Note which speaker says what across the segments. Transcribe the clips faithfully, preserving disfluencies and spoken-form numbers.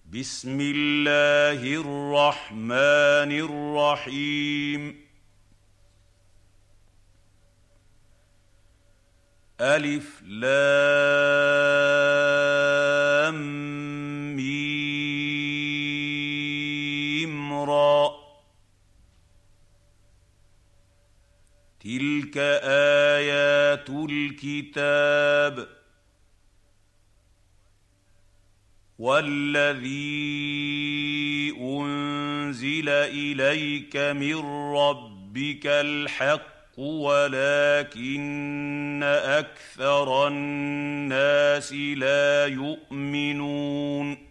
Speaker 1: بسم الله الرحمن الرحيم ألف لام ميم را تلك آيات الكتاب والذي أنزل إليك من ربك الحق ولكن أكثر الناس لا يؤمنون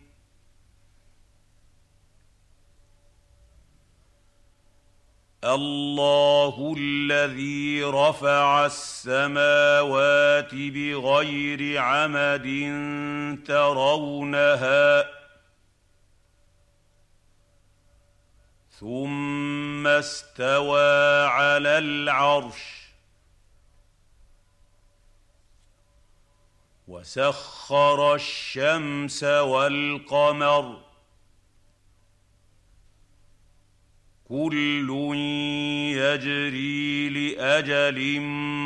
Speaker 1: الله الذي رفع السماوات بغير عمد ترونها ثم استوى على العرش وسخر الشمس والقمر كل يجري لأجل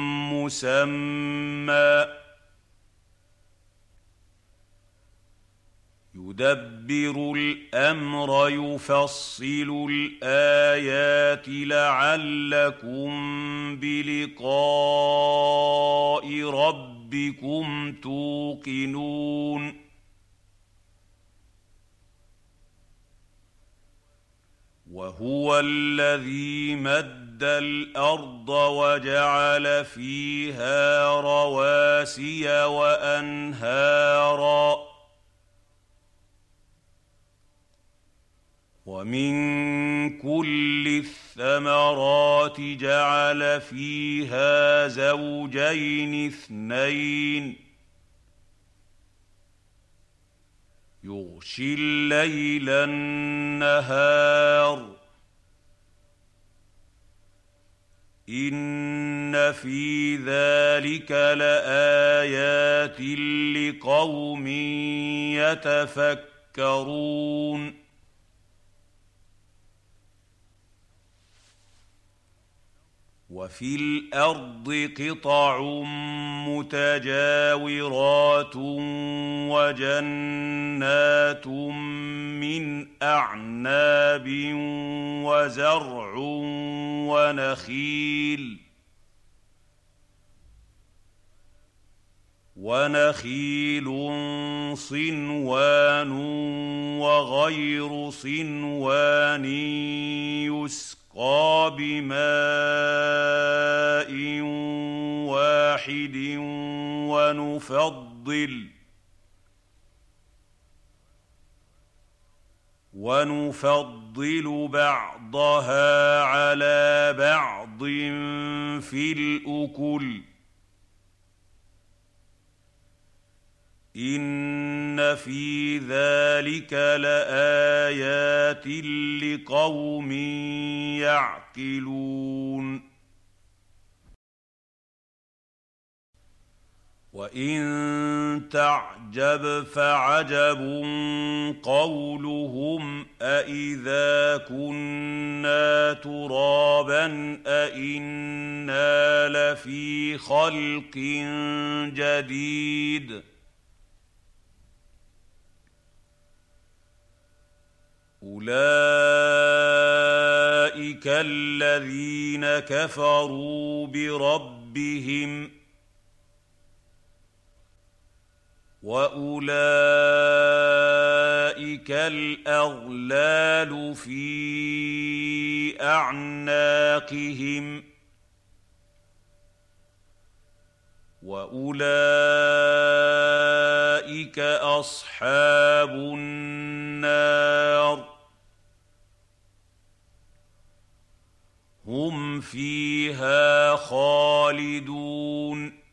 Speaker 1: مسمى يدبر الأمر يفصل الآيات لعلكم بلقاء ربكم توقنون وهو الذي مد الأرض وجعل فيها رواسي وأنهارا ومن كل الثمرات جعل فيها زوجين اثنين يغشي الليل النهار إن في ذلك لآيات لقوم يتفكرون وفي الأرض قطع متجاورات وجنات من أعناب وزرع ونخيل ونخيل صنوان وغير صنوان يسقى بماء واحد ونفضل ونفضل بعضها على بعض في الأكل إن في ذلك لآيات لقوم يعقلون وإن تعجب فعجب قولهم أإذا كنا ترابا أإنا لفي خلق جديد أولئك الذين كفروا بربهم وأولئك الأغلال في أعناقهم وأولئك أصحاب النار هم فيها خالدون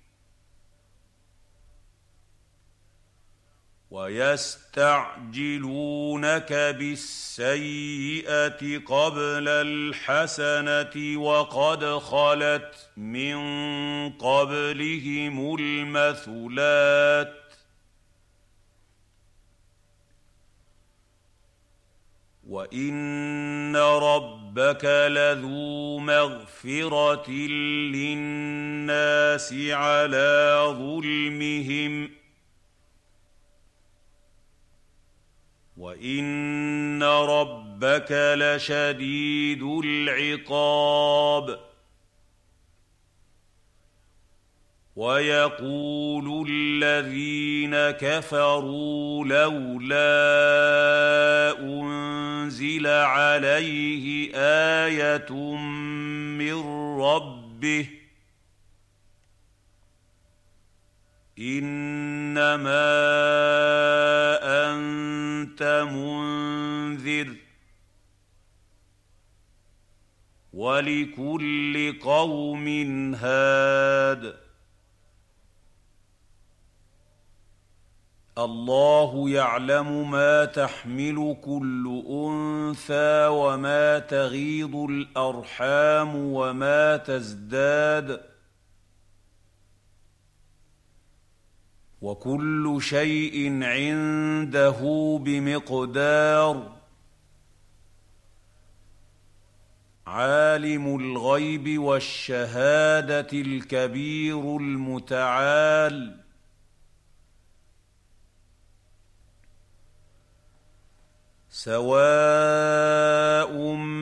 Speaker 1: ويستعجلونك بالسيئة قبل الحسنة وقد خلت من قبلهم المثلات وان ربك لذو مغفره للناس على ظلمهم وان ربك لشديد العقاب ويقول الذين كفروا لولا انزل عليه ايه من ربه انما انت منذر ولكل قوم هاد الله يعلم ما تحمل كل انثى وما تغيض الارحام وما تزداد وكل شيء عنده بمقدار عالم الغيب والشهاده الكبير المتعال سواء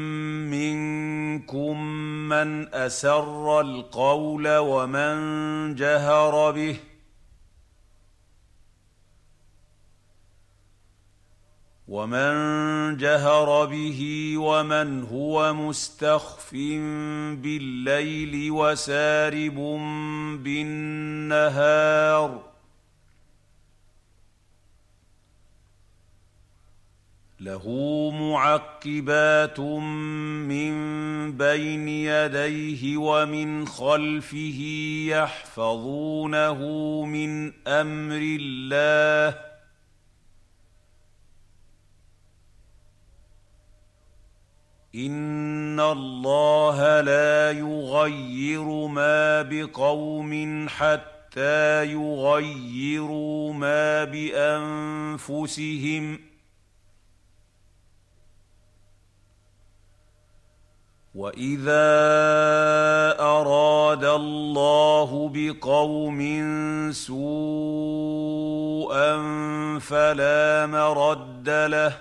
Speaker 1: منكم من اسر القول ومن جهر به ومن جهر به ومن هو مستخف بالليل وسارب بالنهار له معقبات من بين يديه ومن خلفه يحفظونه من امر الله ان الله لا يغير ما بقوم حتى يغيروا ما بانفسهم واذا اراد الله بقوم سوءا فلا مرد له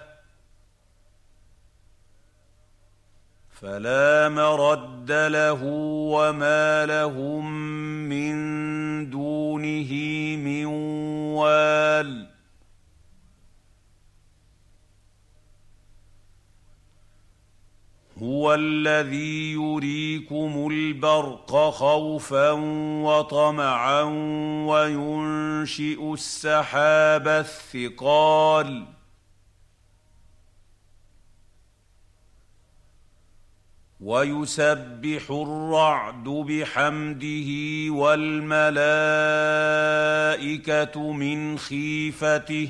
Speaker 1: فلا مرد له وما لهم من دونه من وال هو الذي يريكم البرق خوفا وطمعا وينشئ السحاب الثقال ويسبح الرعد بحمده والملائكه من خيفته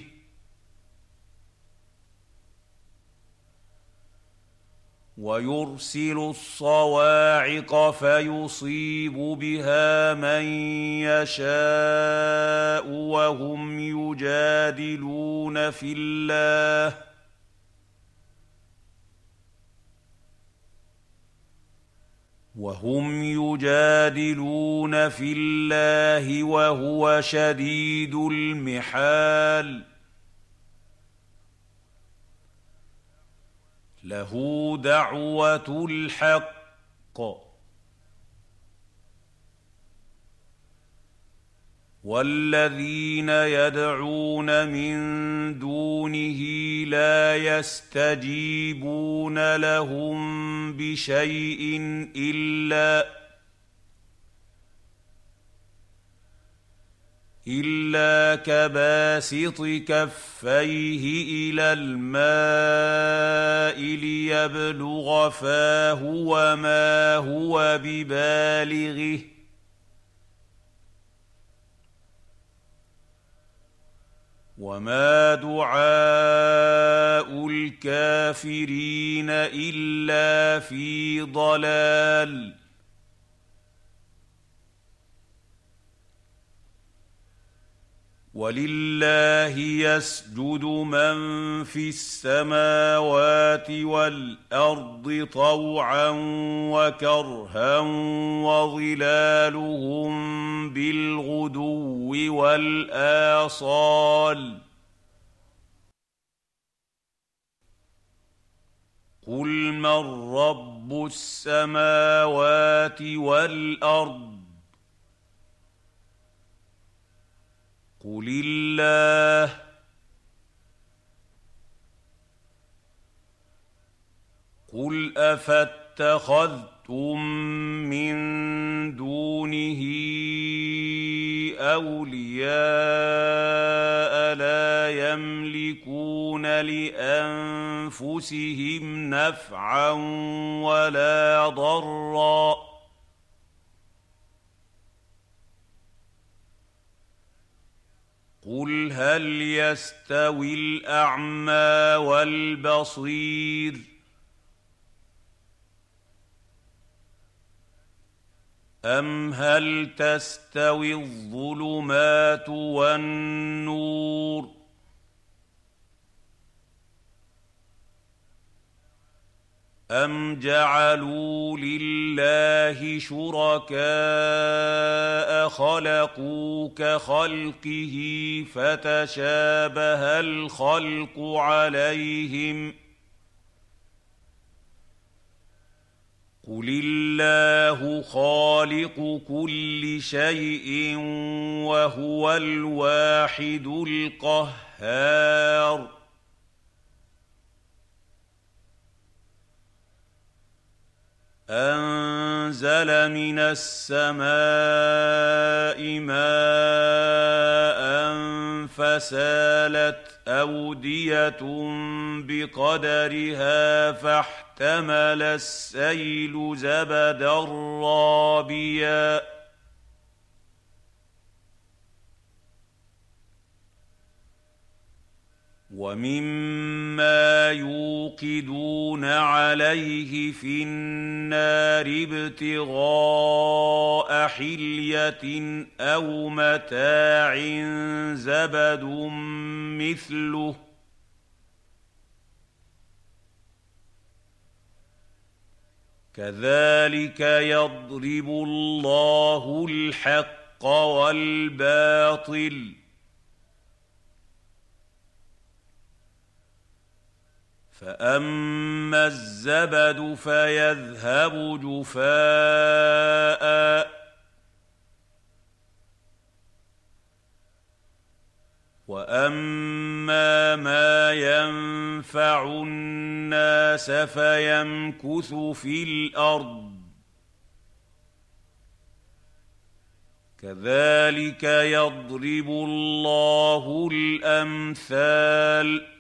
Speaker 1: ويرسل الصواعق فيصيب بها من يشاء وهم يجادلون في الله وهم يجادلون في الله وهو شديد المحال له دعوة الحق والذين يدعون من دونه لا يستجيبون لهم بشيء إلا إلا كباسط كفيه إلى الماء ليبلغ فاه وما هو ببالغه وما دعاء الكافرين إلا في ضلال وَلِلَّهِ يَسْجُدُ مَن فِي السَّمَاوَاتِ وَالْأَرْضِ طَوْعًا وَكَرْهًا وَظِلَالُهُم بِالْغُدُوِّ وَالْآصَالِ ۖ قُلْ مَن رَّبُّ السَّمَاوَاتِ وَالْأَرْضِ قُلِ اللَّهُ ۚ قُلْ أَفَاتَّخَذْتُم مِّن دُونِهِ أَوْلِيَاءَ لَا يَمْلِكُونَ لِأَنفُسِهِمْ نَفْعًا وَلَا ضَرًّا ۚ قُلْ هَلْ يَسْتَوِي الْأَعْمَىٰ وَالْبَصِيرُ أَمْ هَلْ تَسْتَوِي الظُّلُمَاتُ وَالنُّورُ أَمْ جَعَلُوا لِلَّهِ شُرَكَاءَ خَلَقُوا كَخَلْقِهِ فَتَشَابَهَ الْخَلْقُ عَلَيْهِمْ ۚ قُلِ اللَّهُ خَالِقُ كُلِّ شَيْءٍ وَهُوَ الْوَاحِدُ الْقَهَّارُ أَنزَلَ مِنَ السَّمَاءِ مَاءً فَسَالَتْ أَوْدِيَةٌ بِقَدَرِهَا فَاحْتَمَلَ السَّيْلُ زَبَدًا رَّابِيًا ۚ وَمِمَّا يُوقِدُونَ عَلَيْهِ فِي النَّارِ ابْتِغَاءَ حِلْيَةٍ أَوْ مَتَاعٍ زَبَدٌ مِّثْلُهُ ۚ كَذَٰلِكَ يَضْرِبُ اللَّهُ الْحَقَّ وَالْبَاطِلَ ۚ فَأَمَّا الزَّبَدُ فَيَذْهَبُ جُفَاءً ۖ وَأَمَّا مَا يَنفَعُ النَّاسَ فَيَمْكُثُ فِي الْأَرْضِ ۚ كَذَٰلِكَ يَضْرِبُ اللَّهُ الْأَمْثَالَ ۗ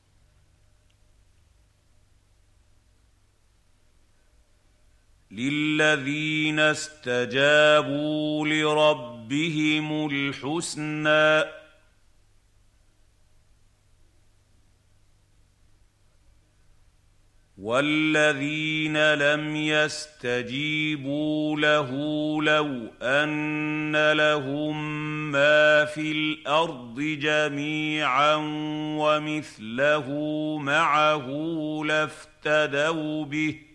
Speaker 1: لِلَّذِينَ اسْتَجَابُوا لِرَبِّهِمُ الْحُسْنَىٰ ۚ وَالَّذِينَ لَمْ يَسْتَجِيبُوا لَهُ لَوْ أَنَّ لَهُم مَّا فِي الْأَرْضِ جَمِيعًا وَمِثْلَهُ مَعَهُ لَافْتَدَوْا بِهِ ۚ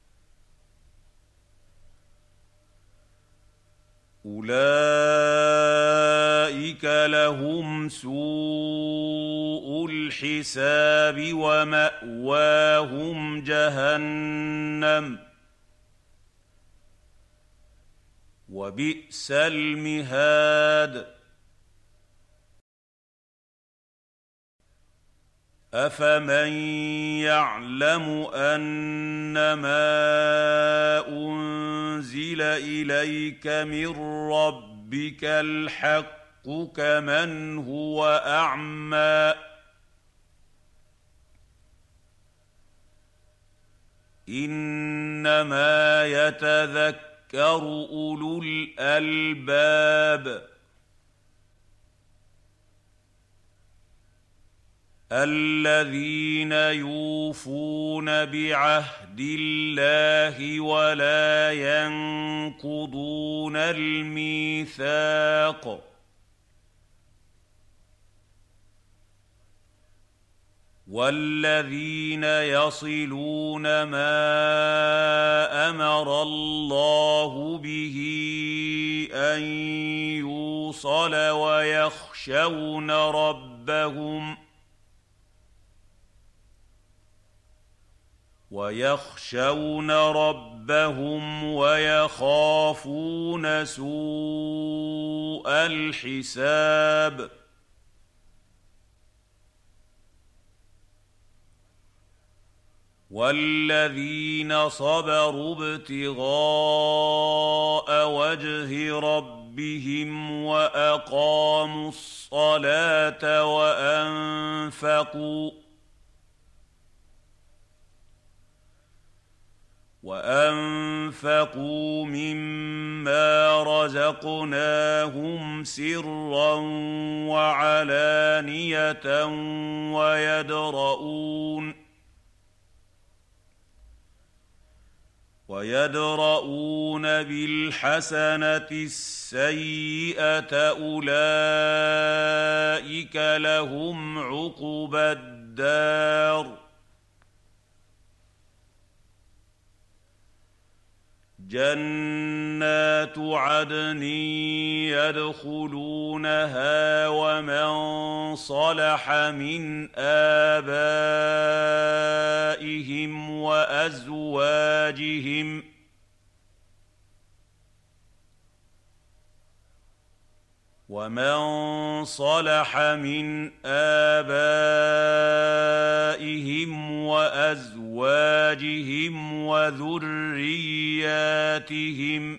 Speaker 1: أُولَٰئِكَ لَهُمْ سُوءُ الْحِسَابِ وَمَأْوَاهُمْ جَهَنَّمُ ۖ وَبِئْسَ الْمِهَادُ أَفَمَن يَعْلَمُ أَنَّمَا أُنزِلَ إِلَيْكَ مِن رَّبِّكَ الْحَقُّ كَمَنْ هُوَ أَعْمَىٰ ۚ إِنَّمَا يَتَذَكَّرُ أُولُو الْأَلْبَابِ الَّذِينَ يُوفُونَ بِعَهْدِ اللَّهِ وَلَا يَنقُضُونَ الْمِيثَاقَ والذين يصلون ما امر الله به ان يوصل ويخشون ربهم ويخشون ربهم ويخافون سوء الحساب والذين صبروا ابتغاء وجه ربهم وأقاموا الصلاة وأنفقوا وأنفقوا مما رزقناهم سرا وعلانية ويدرؤون ويدرؤون بالحسنة السيئة أولئك لهم عقبى الدار جنات عدن يدخلونها ومن صلح من آبائهم وأزواجهم ومن صلح من آبائهم وأزواجهم وذرياتهم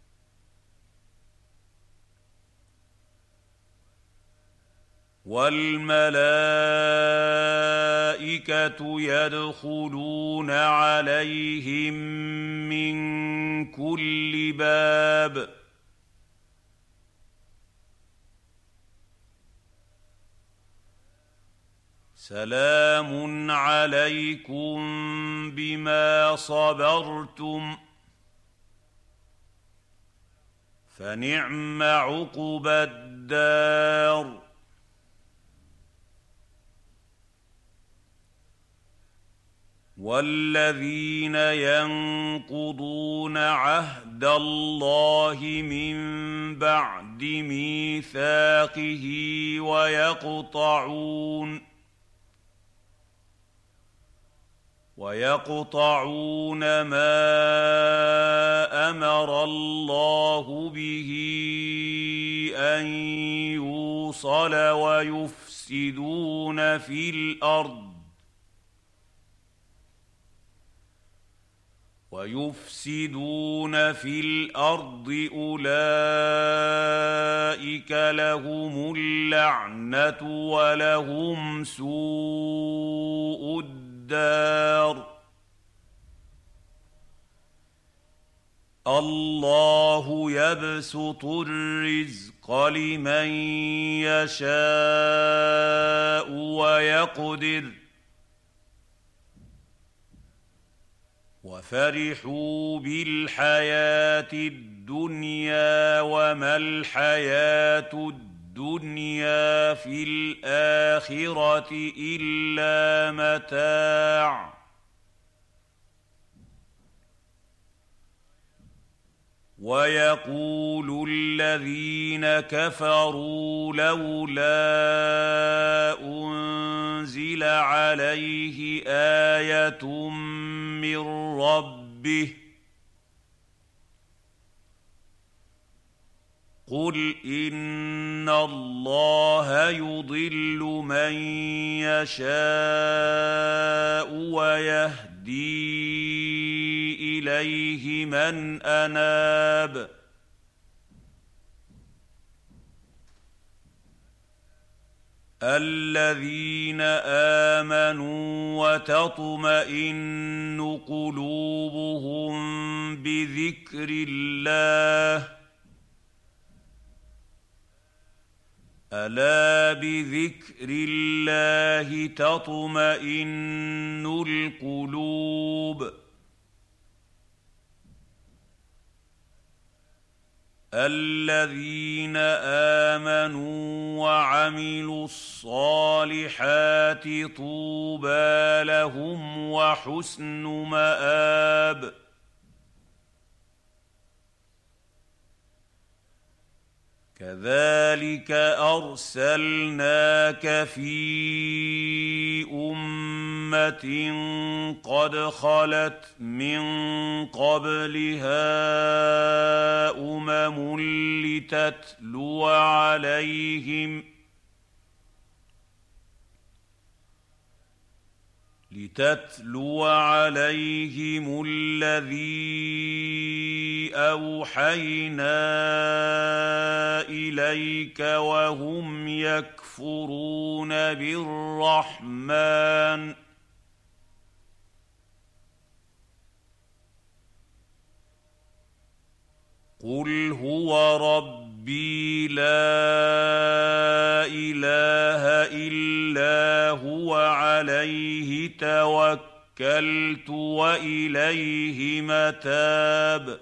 Speaker 1: والملائكة يدخلون عليهم من كل باب سلام عليكم بما صبرتم فنعم عقبى الدار والذين ينقضون عهد الله من بعد ميثاقه ويقطعون ويقطعون ما أمر الله به أن يوصل ويفسدون في الأرض ويفسدون في الأرض أولئك لهم اللعنة ولهم سوء الدار الله يبسط الرزق لمن يشاء ويقدر وفرحوا بالحياة الدنيا وما الحياة الدنيا في الآخرة إلا متاع ويقول الذين كفروا لولا أنزل عليه آية من ربه قل إن الله يضل من يشاء ويهدي إليه من أناب الذين آمنوا وتطمئن قلوبهم بذكر الله ألا بذكر الله تطمئن القلوب الذين آمنوا وعملوا الصالحات طوبى لهم وحسن مآب كذلك أرسلناك في أمة قد خلت من قبلها أمم لتتلو عليهم لتتلو عليهم الذي أوحينا إليك وهم يكفرون بالرحمن قل هو ربي لا إله إلا هو عليه توكلت وإليه متاب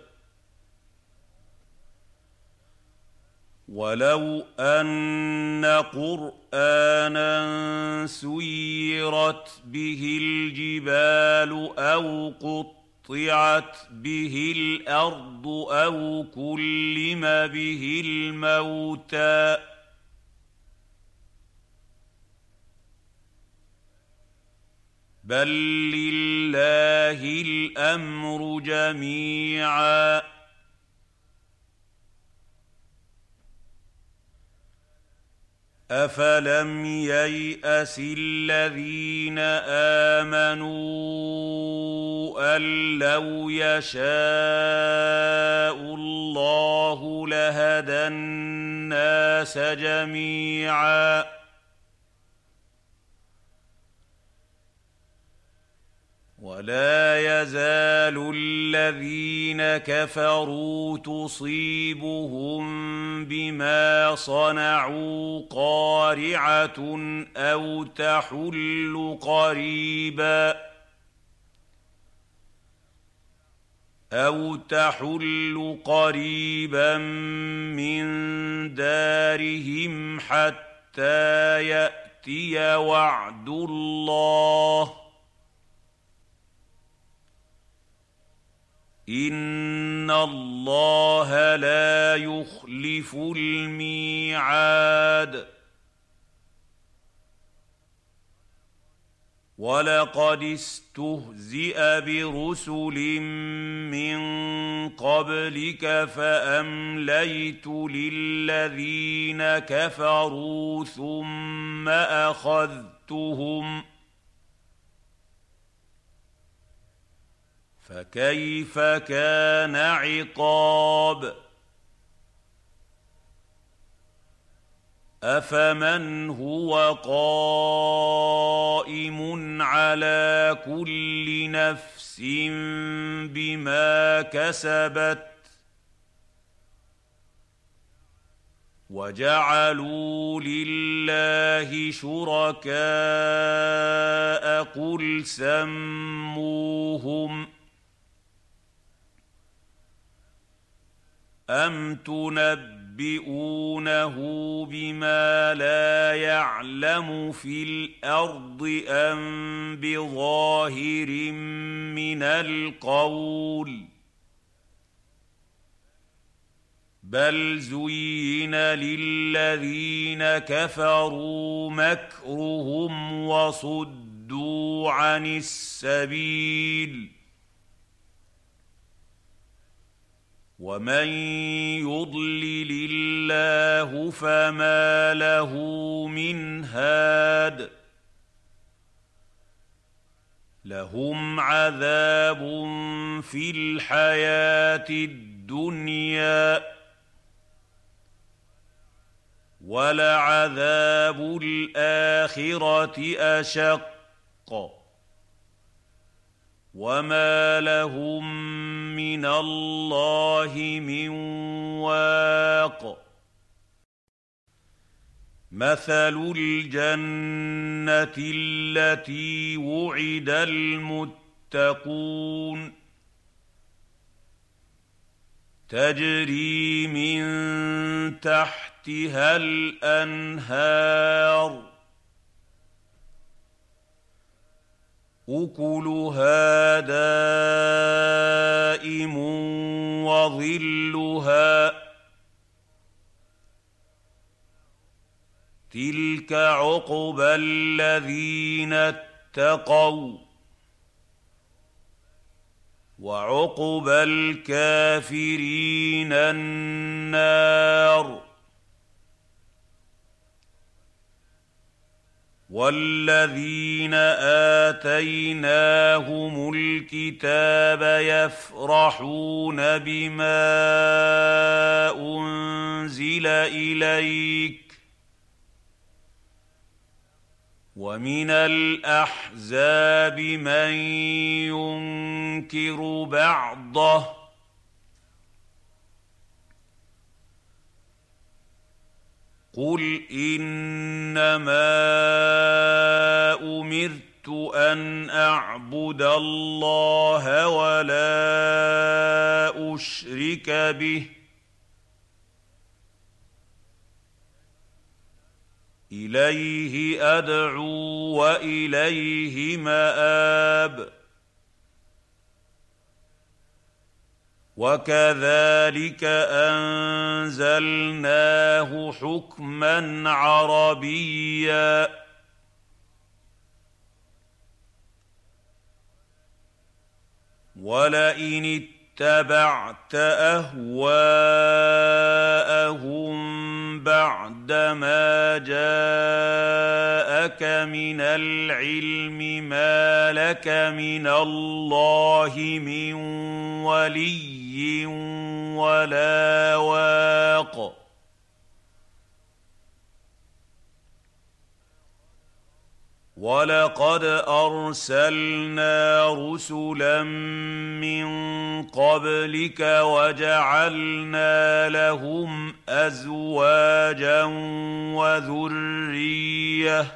Speaker 1: ولو أن قرآنا سيرت به الجبال أو قطعت قطعت به الأرض أو كلم به الموتى بل لله الأمر جميعا أفلم ييأس الذين آمنوا أن لو يشاء الله لهدى الناس جميعا ولا يزال الذين كفروا تصيبهم بما صنعوا قارعة أو تحل قريبا أو تحل قريبا من دارهم حتى يأتي وعد الله إن الله لا يخلف الميعاد ولقد استهزئ برسل من قبلك فأمليت للذين كفروا ثم أخذتهم فكيف كان عقاب أفمن هو قائم على كل نفس بما كسبت وجعلوا لله شركاء قل سموهم أم تنبئونه بما لا يعلم في الأرض أم بظاهر من القول بل زين للذين كفروا مكرهم وصدوا عن السبيل ومن يضلل الله فما له من هاد لهم عذاب في الحياة الدنيا ولعذاب الآخرة أشق وما لهم من الله من واق مثل الجنة التي وعد المتقون تجري من تحتها الأنهار أكلها دائم وظلها تلك عقبى الذين اتقوا وعقبى الكافرين النار والذين آتيناهم الكتاب يفرحون بما أنزل إليك ومن الأحزاب من ينكر بعضه قل إنما أمرت أن أعبد الله ولا أشرك به إليه أدعو وإليه مآب وكذلك أنزلناه حكما عربيا ولئن اتبعت أهواءهم بعدما جاءك من العلم ما لك من الله من ولي ولا واق ولقد أرسلنا رسلا من قبلك وجعلنا لهم أزواجا وذرية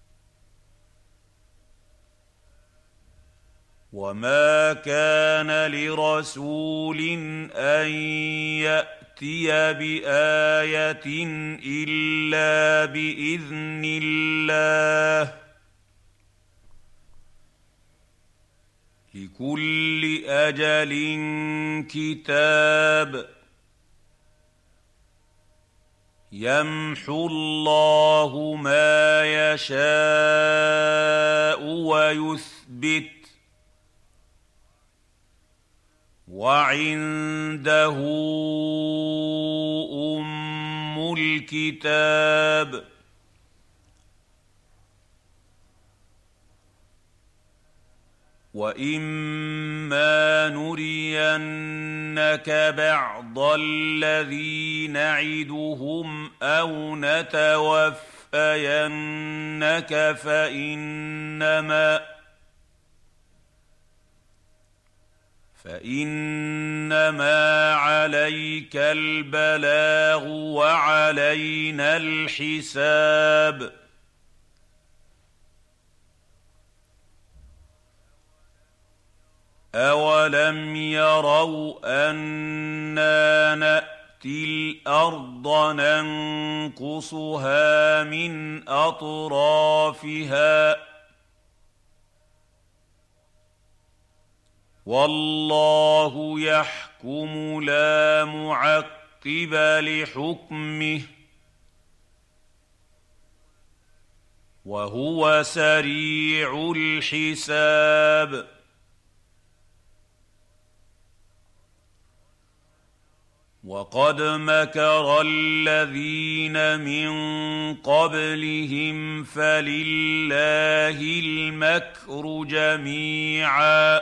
Speaker 1: وما كان لرسول أن يأتي بآية إلا بإذن الله لكل أجل كتاب يمحو الله ما يشاء ويثبت وعنده أم الكتاب وإما نرينك بعض الذي نعدهم أو نتوفينك فإنما فإنما عليك البلاغ وعلينا الحساب أولم يروا أنا نأتي الأرض ننقصها من أطرافها والله يحكم لا معقب لحكمه وهو سريع الحساب وقد مكر الذين من قبلهم فلله المكر جميعا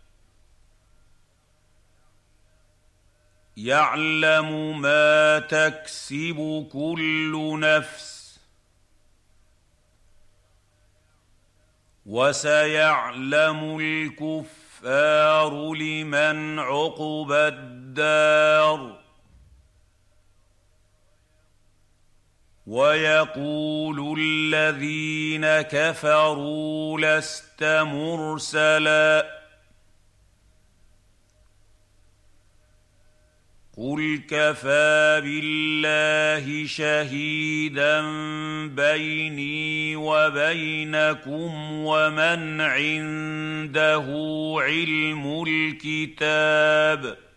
Speaker 1: يعلم ما تكسب كل نفس وسيعلم الكفار لمن عقبى الدار ويقول الذين كفروا لست مرسلا قل كفى بالله شهيدا بيني وبينكم ومن عنده علم الكتاب